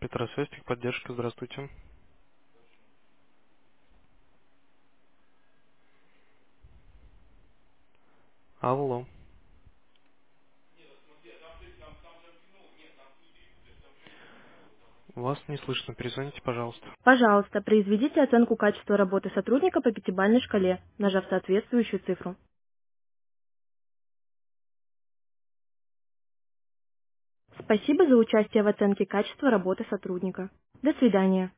Петросвязь, техподдержка, здравствуйте. Алло. Вас не слышно, перезвоните, пожалуйста. Пожалуйста, произведите оценку качества работы сотрудника по пятибалльной шкале, нажав соответствующую цифру. Спасибо за участие в оценке качества работы сотрудника. До свидания.